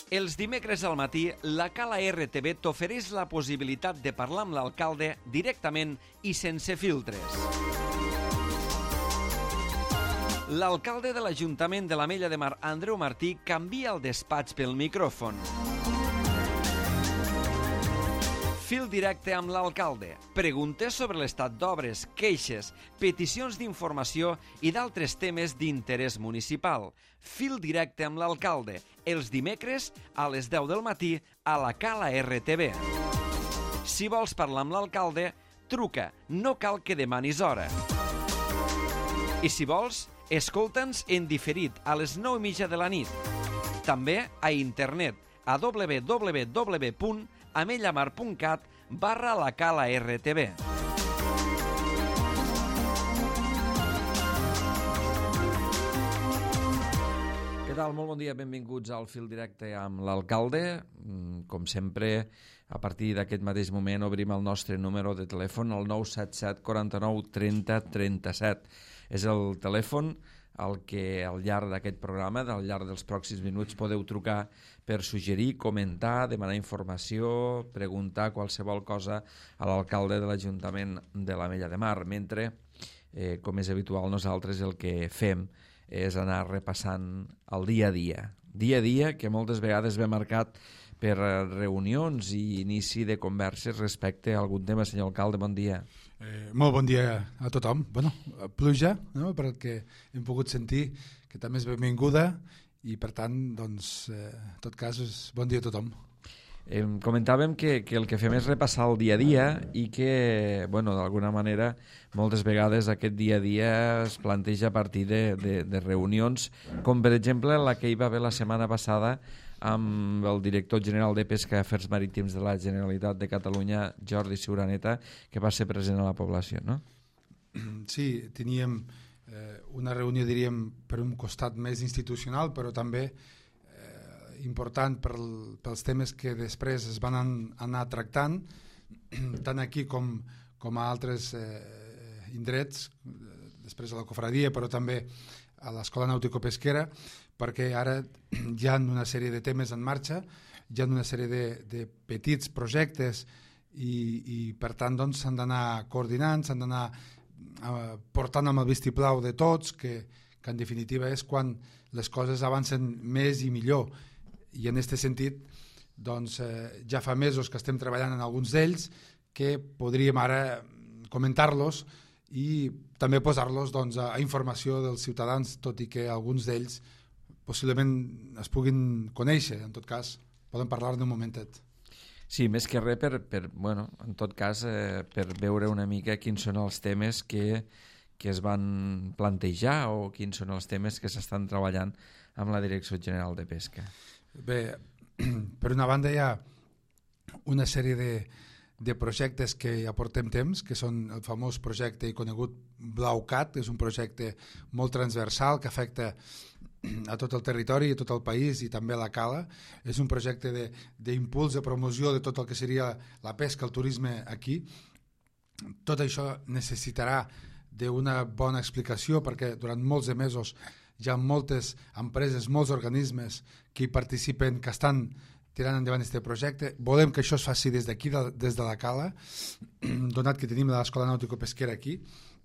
Els dimecres al matí, la Cala RTV t'ofereix la possibilitat de parlar amb l'alcalde directament i sense filtres. L'alcalde de l'Ajuntament de l'Ametlla de Mar, Andreu Martí, canvia el despatx pel micròfon. Fil directe amb l'alcalde. Preguntes sobre l'estat d'obres, queixes, peticions d'informació i d'altres temes d'interès municipal. Fil directe amb l'alcalde. Els dimecres a les 10 del matí a la Cala RTV. Si vols parlar amb l'alcalde, truca. No cal que demanis hora. I si vols, escolta'ns en diferit a les 9:30 de la nit. També a internet a www.amellamar.cat/la Cala RTV. Què tal? Molt bon dia, benvinguts al Fil Directe amb l'alcalde. Com sempre, a partir d'aquest mateix moment obrim el nostre número de telèfon, el 977 49 30 37. És el telèfon al que al llarg d'aquest programa, al llarg dels pròxims minuts, podeu trucar per suggerir, comentar, demanar informació, preguntar qualsevol cosa a l'alcalde de l'Ajuntament de l'Ametlla de Mar, mentre, com és habitual, nosaltres el que fem és anar repassant el dia a dia. Dia a dia que moltes vegades ve marcat per reunions i inici de converses respecte a algun tema. Senyor alcalde, bon dia. Molt bon dia a tothom. Pluja, no? Perquè hem pogut sentir que també és benvinguda i per tant, doncs, en tot cas, bon dia a tothom. Comentàvem que el que fem és repassar el dia a dia i que, d'alguna manera, moltes vegades aquest dia a dia es planteja a partir de reunions, com per exemple la que hi va haver la setmana passada amb el director general de Pesca i Afers Marítims de la Generalitat de Catalunya, Jordi Ciuraneta, que va ser present a la població, no? Sí, teníem una reunió, diríem, per un costat més institucional, però també important pels temes que després es van anar tractant, tant aquí com a altres indrets, després a la cofradia, però també a l'Escola Nàutico-Pesquera, perquè ara hi ha una sèrie de temes en marxa, hi ha una sèrie de petits projectes i per tant doncs, s'han d'anar coordinant, s'han d'anar portant amb el vistiplau de tots, que en definitiva és quan les coses avancen més i millor. I en aquest sentit doncs, ja fa mesos que estem treballant en alguns d'ells que podríem ara comentar-los i també posar-los doncs, a informació dels ciutadans, tot i que alguns d'ells possiblement es puguin conèixer. En tot cas, poden parlar-ne un momentet. Sí, més que res en tot cas, per veure una mica quins són els temes que es van plantejar o quins són els temes que s'estan treballant amb la Direcció General de Pesca. Bé, per una banda hi ha una sèrie de projectes que ja portem temps, que són el famós projecte i conegut BlauCat, que és un projecte molt transversal que afecta a tot el territori, a tot el país i també a la Cala. És un projecte d'impuls, de promoció de tot el que seria la pesca, el turisme aquí. Tot això necessitarà d'una bona explicació perquè durant molts de mesos hi ha moltes empreses, molts organismes que hi participen, que estan tirant endavant aquest projecte. Volem que això es faci des d'aquí, des de la Cala, donat que tenim l'Escola Nàutico-Pesquera aquí.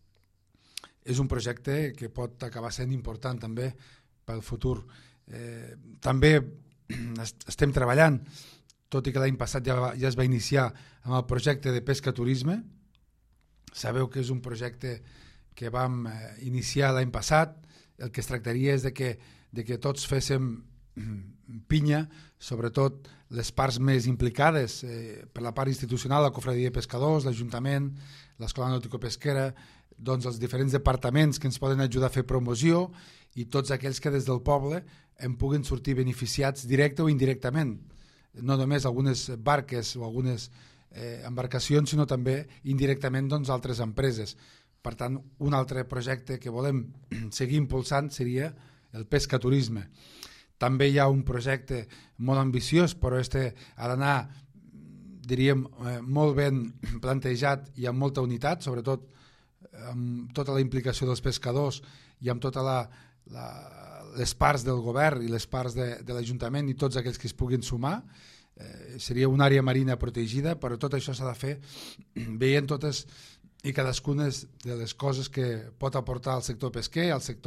És un projecte que pot acabar sent important també pel futur. També estem treballant, tot i que l'any passat ja es va iniciar amb el projecte de pesca-turisme. Sabeu que és un projecte que vam iniciar l'any passat. El que es tractaria és de que tots féssim pinya, sobretot les parts més implicades, per la part institucional, la cofradia de pescadors, l'Ajuntament, l'Escola Nàutico-Pesquera, doncs els diferents departaments que ens poden ajudar a fer promoció i tots aquells que des del poble en puguen sortir beneficiats directe o indirectament. No només algunes barques o algunes embarcacions, sinó també indirectament doncs, altres empreses. Per tant, un altre projecte que volem seguir impulsant seria el pesca-turisme. També hi ha un projecte molt ambiciós, però ha d'anar, diríem, molt ben plantejat i amb molta unitat, sobretot amb tota la implicació dels pescadors i amb tota les parts del govern i les parts de l'Ajuntament i tots aquells que es puguin sumar. Seria una àrea marina protegida, però tot això s'ha de fer veient totes i cadascuna de les coses que pot aportar al sector pesquer,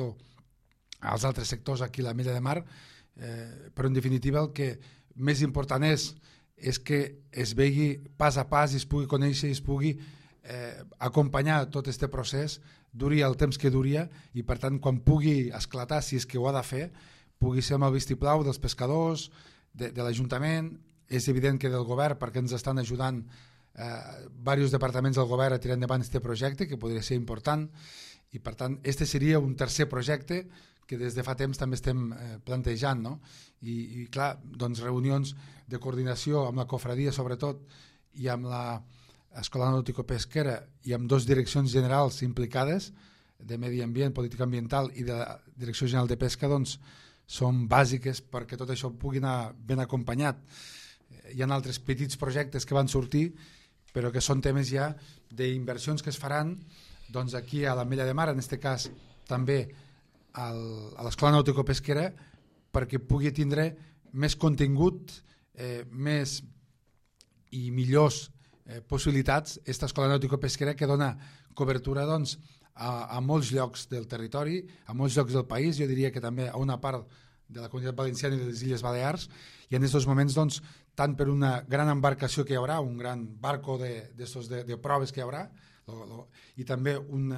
als altres sectors aquí a l'Ametlla de Mar, però en definitiva el que més important és que es vegi pas a pas i es pugui conèixer i es pugui acompanyar tot aquest procés, duri el temps que duria, i per tant quan pugui esclatar, si és que ho ha de fer, pugui ser amb el vistiplau dels pescadors, de l'Ajuntament. És evident que del govern, perquè ens estan ajudant diversos departaments del govern a tirar endavant aquest projecte, que podria ser important, i per tant este seria un tercer projecte que des de fa temps també estem plantejant, no? I clar, doncs reunions de coordinació amb la cofradia sobretot i amb l'Escola Nàutico-Pesquera i amb dues direccions generals implicades, de Medi Ambient, Política Ambiental i de la Direcció General de Pesca, doncs són bàsiques perquè tot això pugui anar ben acompanyat. Hi ha altres petits projectes que van sortir, però que són temes ja d'inversions que es faran doncs aquí a l'Ametlla de Mar, en aquest cas també a l'Escola Nàutico-Pesquera, perquè pugui tindre més contingut, més i millors possibilitats aquesta Escola Nàutico-Pesquera, que dona cobertura doncs, a molts llocs del territori, a molts llocs del país, jo diria que també a una part de la Comunitat Valenciana i de les Illes Balears, i en aquests moments doncs, tant per una gran embarcació que hi haurà, un gran barco de proves que hi haurà, i també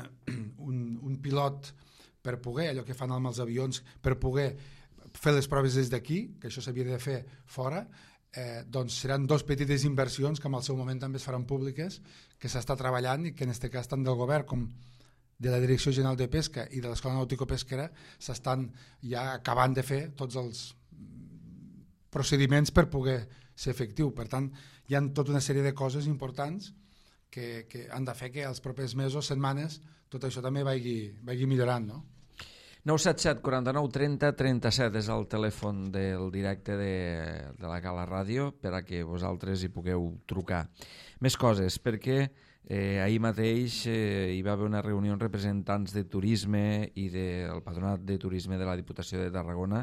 un pilot per poder, allò que fan amb els avions, per poder fer les proves des d'aquí, que això s'havia de fer fora, doncs seran dues petites inversions que en el seu moment també es faran públiques, que s'està treballant i que en aquest cas tant del govern com de la Direcció General de Pesca i de l'Escola Nàutico-Pesquera s'estan ja acabant de fer tots els procediments per poder ser efectiu. Per tant, hi ha tota una sèrie de coses importants que han de fer que els propers mesos, setmanes, tot això també vagi millorant, no? 977 49 30 37 és el telèfon del directe de la Gala Ràdio per a que vosaltres hi pugueu trucar. Més coses, perquè ahir mateix hi va haver una reunió amb representants de turisme i del Patronat de Turisme de la Diputació de Tarragona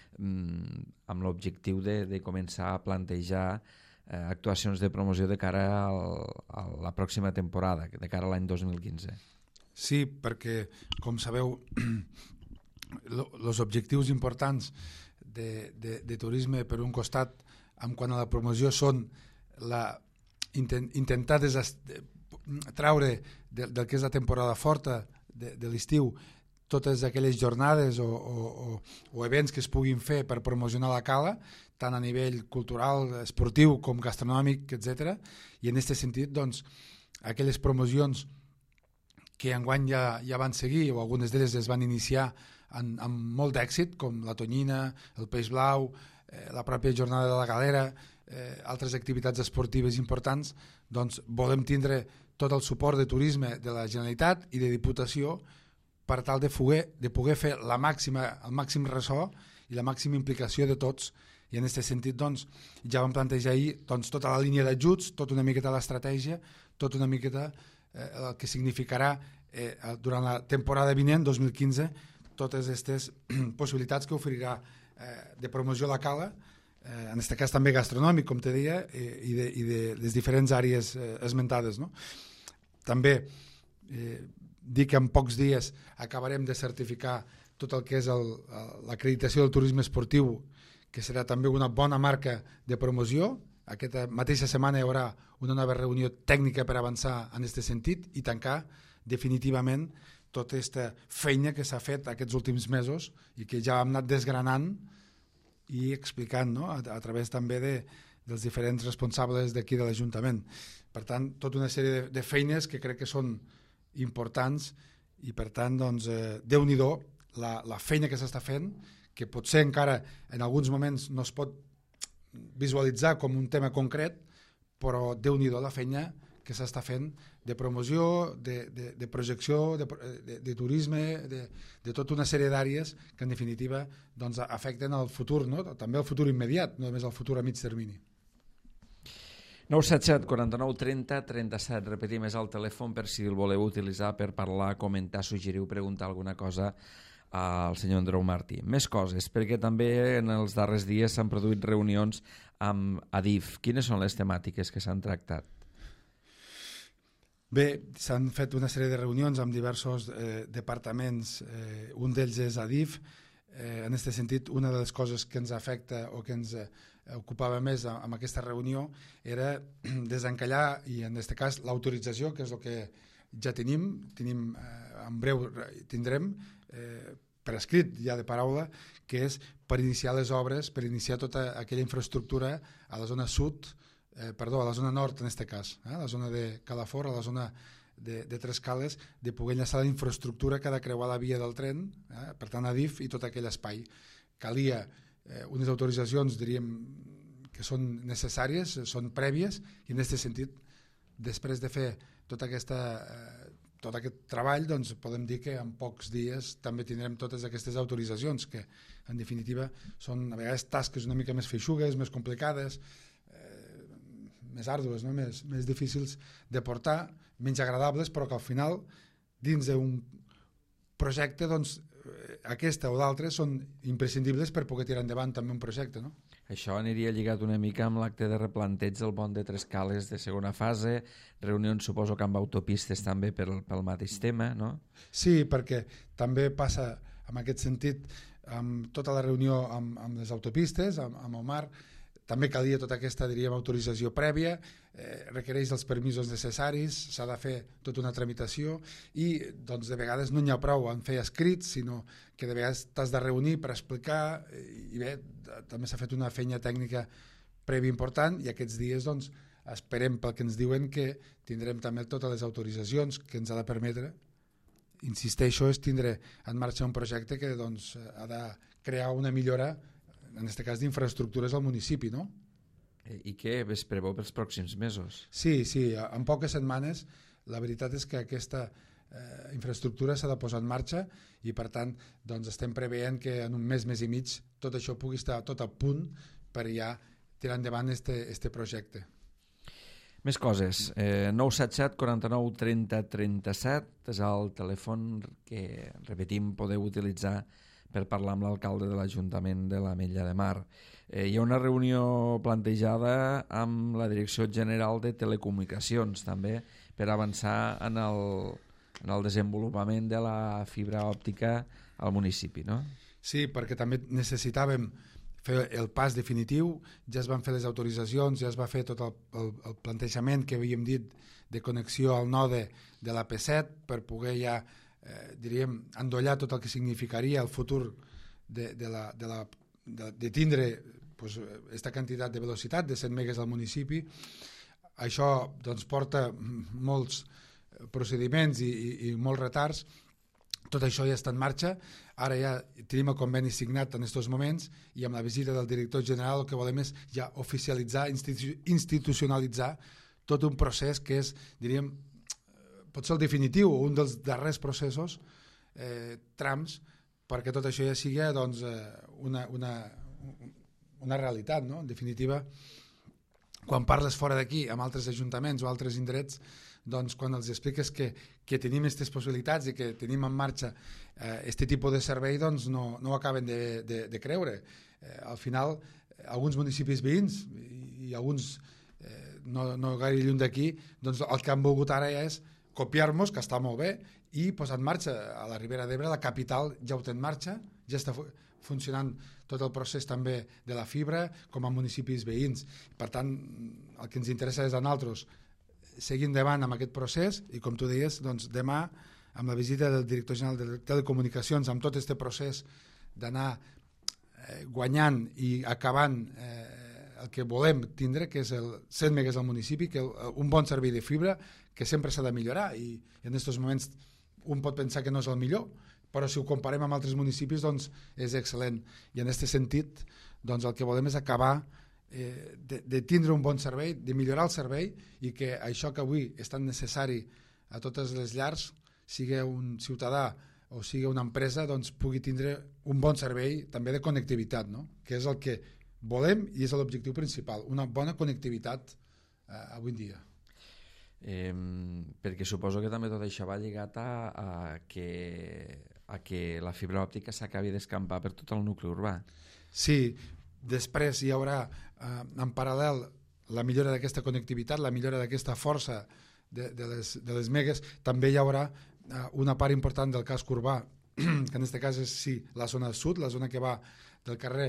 amb l'objectiu de començar a plantejar actuacions de promoció de cara a la pròxima temporada, de cara a l'any 2015. Sí, perquè, com sabeu, els objectius importants de turisme, per un costat, en quant a la promoció, són intentar traure del que és la temporada forta de l'estiu totes aquelles jornades o events que es puguin fer per promocionar la cala, tant a nivell cultural, esportiu com gastronòmic, etc. I en aquest sentit, doncs, aquelles promocions que enguany ja van seguir, o algunes d'elles es van iniciar amb molt d'èxit, com la tonyina, el peix blau, la pròpia jornada de la galera, altres activitats esportives importants, doncs volem tindre tot el suport de turisme de la Generalitat i de Diputació per tal de poder fer el màxim ressò i la màxima implicació de tots. I en aquest sentit doncs, ja vam plantejar ahir tota la línia d'ajuts, tota una miqueta l'estratègia, tota una miqueta el que significarà durant la temporada vinent, 2015, totes aquestes possibilitats que oferirà de promoció a la cala, en aquest cas també gastronòmic, com te deia, i de les diferents àrees esmentades, no? També dir que en pocs dies acabarem de certificar tot el que és l'acreditació del turisme esportiu, que serà també una bona marca de promoció. Aquesta mateixa setmana hi haurà una nova reunió tècnica per avançar en aquest sentit i tancar definitivament tota aquesta feina que s'ha fet aquests últims mesos i que ja hem anat desgranant i explicant, no? A través també dels diferents responsables d'aquí de l'Ajuntament. Per tant, tota una sèrie de feines que crec que són importants i per tant, doncs, Déu-n'hi-do la feina que s'està fent, que potser encara en alguns moments no es pot visualitzar com un tema concret, però Déu-n'hi-do la feina que s'està fent de promoció, de projecció, de turisme, de tota una sèrie d'àrees que en definitiva doncs, afecten el futur, no? També el futur immediat, no només el futur a mig termini. 977 49 30 37, repetim, és el telèfon per si el voleu utilitzar per parlar, comentar, suggerir, preguntar alguna cosa al senyor Andreu Martí. Més coses, perquè també en els darrers dies s'han produït reunions amb Adif. Quines són les temàtiques que s'han tractat? Bé, s'han fet una sèrie de reunions amb diversos departaments. Un d'ells és Adif. En aquest sentit, una de les coses que ens afecta o que ens ocupava més amb aquesta reunió era desencallar, i en aquest cas l'autorització, que és el que ja tenim en breu tindrem per escrit, ja de paraula, que és per iniciar les obres, per iniciar tota aquella infraestructura a la zona sud, a la zona nord en aquest cas, a la zona de Calafort, a la zona de Trescales, de poder enllaçar la infraestructura que ha de creuar la via del tren, per tant Adif i tot aquell espai. Calia unes autoritzacions, diríem, que són necessàries, són prèvies, i en aquest sentit, després de fer tot aquest treball, doncs podem dir que en pocs dies també tindrem totes aquestes autoritzacions, que en definitiva són a vegades tasques una mica més feixugues, més complicades, més àrdues, no? més difícils de portar, menys agradables, però que al final, dins d'un projecte, doncs, aquesta o d'altres són imprescindibles per poder tirar endavant també un projecte, no? Això aniria lligat una mica amb l'acte de replanteig del pont de Trescales de segona fase, reunions suposo que amb autopistes també pel mateix tema, no? Sí, perquè també passa en aquest sentit amb tota la reunió amb les autopistes, amb el mar. També calia tota aquesta, diríem, autorització prèvia, requereix els permisos necessaris, s'ha de fer tota una tramitació i doncs, de vegades no n'hi ha prou en fer escrits, sinó que de vegades t'has de reunir per explicar, i bé, també s'ha fet una feina tècnica prèvia important, i aquests dies doncs, esperem, pel que ens diuen, que tindrem també totes les autoritzacions que ens ha de permetre. Insisteixo, és tindre en marxa un projecte que doncs, ha de crear una millora, en aquest cas d'infraestructures al municipi, no? I què es preveu pels pròxims mesos? Sí, en poques setmanes la veritat és que aquesta infraestructura s'ha de posar en marxa i per tant doncs, estem preveient que en un mes i mig tot això pugui estar tot a punt per ja tirar endavant este projecte. Més coses. 977 49 30 37 és el telèfon que, repetim, podeu utilitzar per parlar amb l'alcalde de l'Ajuntament de l'Ametlla de Mar. Hi ha una reunió plantejada amb la Direcció General de Telecomunicacions també per avançar en el desenvolupament de la fibra òptica al municipi, no? Sí, perquè també necessitàvem fer el pas definitiu, ja es van fer les autoritzacions, ja es va fer tot el plantejament que havíem dit de connexió al node de la P7 per poder ja diríem, endollar tot el que significaria el futur de tindre pues, aquesta quantitat de velocitat de 100 megas al municipi. Això doncs, porta molts procediments i molts retards. Tot això ja està en marxa. Ara ja tenim el conveni signat en aquests moments i amb la visita del director general el que volem és ja oficialitzar, institucionalitzar tot un procés que és, diríem, pot ser el definitiu o un dels darrers processos, trams, perquè tot això ja sigui doncs, una realitat, no? En definitiva, quan parles fora d'aquí amb altres ajuntaments o altres indrets, doncs quan els expliques que tenim aquestes possibilitats i que tenim en marxa aquest tipus de servei, doncs no ho acaben de creure. Al final, alguns municipis veïns i alguns no gaire lluny d'aquí, doncs el que han volgut ara és copiar-nos, que està molt bé, i posar en marxa a la Ribera d'Ebre, la capital ja ho té en marxa, ja està funcionant tot el procés també de la fibra com a municipis veïns. Per tant, el que ens interessa és a nosaltres seguir endavant amb aquest procés i, com tu deies, doncs, demà, amb la visita del director general de Telecomunicacions, amb tot aquest procés d'anar guanyant i acabant el que volem tindre, que és el 100 megas al municipi, que un bon servei de fibra que sempre s'ha de millorar i en aquests moments un pot pensar que no és el millor, però si ho comparem amb altres municipis doncs és excel·lent i en aquest sentit doncs el que volem és acabar de tindre un bon servei, de millorar el servei i que això que avui és tan necessari a totes les llars, sigui un ciutadà o sigui una empresa, doncs pugui tindre un bon servei també de connectivitat, no? Que és el que volem i és l'objectiu principal, una bona connectivitat avui en dia. Perquè suposo que també tot això va lligat a que a que la fibra òptica s'acabi d'escampar per tot el nucli urbà. Sí, després hi haurà en paral·lel la millora d'aquesta connectivitat, la millora d'aquesta força de les megues. També hi haurà una part important del casc urbà, que en aquest cas és la zona sud, la zona que va del carrer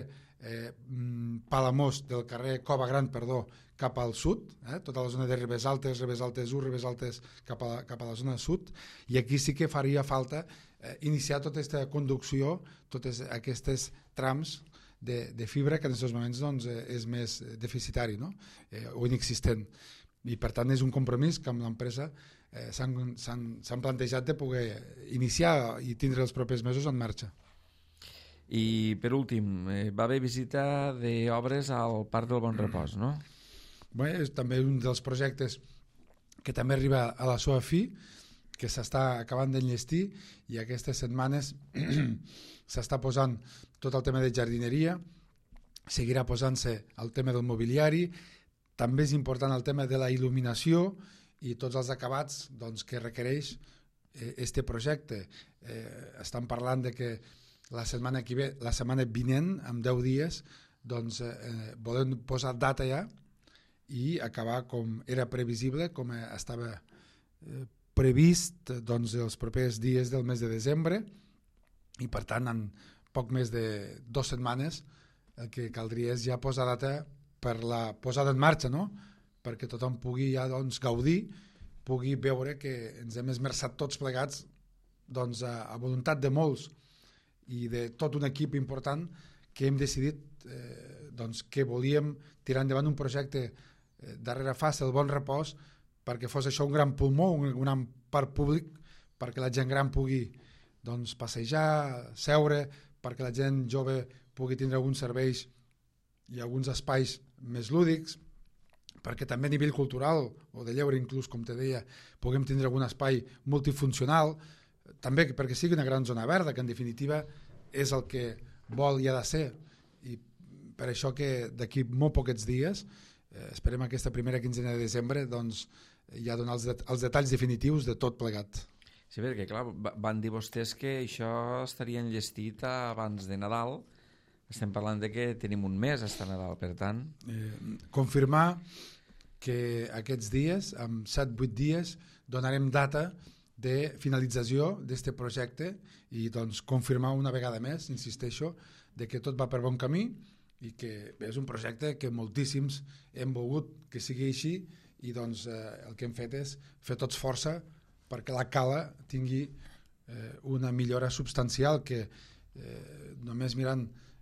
Palamós, del carrer Cova Gran, cap al sud, tota la zona de Ribes Altes 1, Ribes Altes cap a la zona sud, i aquí sí que faria falta iniciar tota aquesta conducció, tots aquests trams de fibra que en aquests moments doncs, és més deficitari, no? O inexistent. I per tant és un compromís que amb l'empresa s'han plantejat de poder iniciar i tindre els propers mesos en marxa. I per últim, va haver visita d'obres al Parc del Bon Repòs, no? Bé, és també un dels projectes que també arriba a la seva fi, que s'està acabant d'enllestir, i aquestes setmanes s'està posant tot el tema de jardineria, seguirà posant-se el tema del mobiliari, també és important el tema de la il·luminació i tots els acabats doncs, que requereix este projecte. Estan parlant de que la setmana vinent, en 10 dies, doncs, volem posar data ja i acabar com era previsible, com estava previst doncs, els propers dies del mes de desembre, i per tant en poc més de 2 setmanes el que caldria és ja posar data per la posada en marxa, no? Perquè tothom pugui ja doncs, gaudir, pugui veure que ens hem esmerçat tots plegats doncs, a voluntat de molts i de tot un equip important que hem decidit doncs, que volíem tirar endavant un projecte darrere Fas el Bon Repòs perquè fos això un gran pulmó, un gran parc públic, perquè la gent gran pugui doncs, passejar, seure, perquè la gent jove pugui tindre alguns serveis i alguns espais més lúdics, perquè també a nivell cultural o de lleure inclús, com te deia, puguem tindre algun espai multifuncional, també perquè sigui una gran zona verda, que en definitiva és el que vol i ha de ser. I per això que d'aquí molt poquets dies, esperem aquesta primera quinzena de desembre, doncs, ja donar els detalls definitius de tot plegat. Sí, perquè clar, van dir vostès que això estaria enllestit abans de Nadal. Estem parlant de que tenim un mes fins a Nadal, per tant... Confirmar que aquests dies, en 7-8 dies, donarem data de finalització d'aquest projecte i doncs, confirmar una vegada més, insisteixo, de que tot va per bon camí i que és un projecte que moltíssims hem volgut que sigui així i doncs, el que hem fet és fer tots força perquè la Cala tingui una millora substancial que només mirant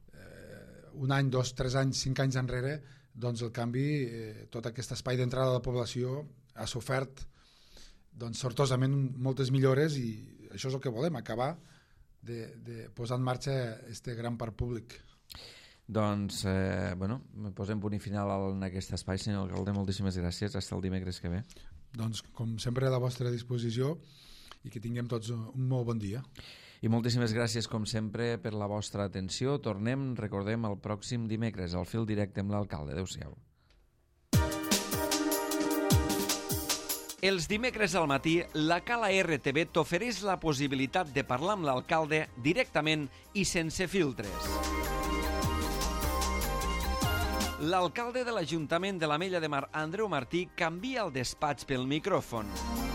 un any, 2, 3 anys, 5 anys enrere, doncs el canvi, tot aquest espai d'entrada de la població ha sofert doncs, sortosament moltes millores i això és el que volem, acabar de posar en marxa aquest gran parc públic. Doncs, posem punt i final en aquest espai, senyor alcalde, moltíssimes gràcies, fins el dimecres que ve. Doncs, com sempre, a la vostra disposició i que tinguem tots un molt bon dia. I moltíssimes gràcies, com sempre, per la vostra atenció. Tornem, recordem, el pròxim dimecres, al fil directe amb l'alcalde. Adéu-siau. Els dimecres al matí, la Cala RTV t'ofereix la possibilitat de parlar amb l'alcalde directament i sense filtres. L'alcalde de l'Ajuntament de l'Ametlla de Mar, Andreu Martí, canvia el despatx pel micròfon.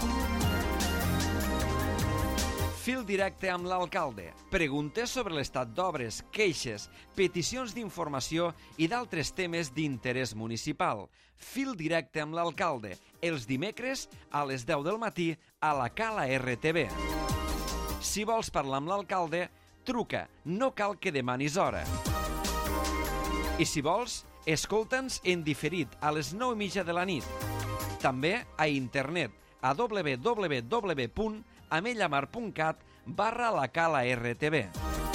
Fil directe amb l'alcalde. Preguntes sobre l'estat d'obres, queixes, peticions d'informació i d'altres temes d'interès municipal. Fil directe amb l'alcalde. Els dimecres a les 10 del matí a la Cala RTV. Si vols parlar amb l'alcalde, truca. No cal que demanis hora. I si vols, escolta'ns en diferit a les 9:30 de la nit. També a internet a www.amellamar.cat/la Cala RTV.